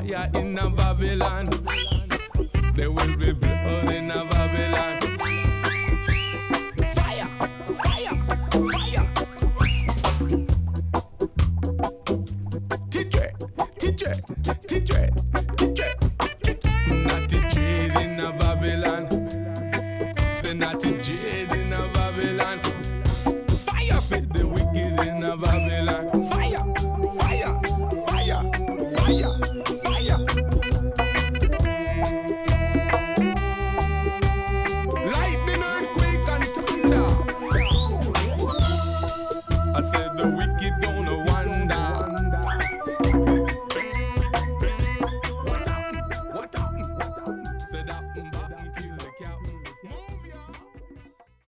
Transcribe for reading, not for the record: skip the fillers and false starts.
fire in a Babylon. There will be blood in a Babylon. Fire, fire, fire. T-Dread, T-Dread, T-Dread, T-Dread. Not T-Dread in a Babylon. Say not T-Dread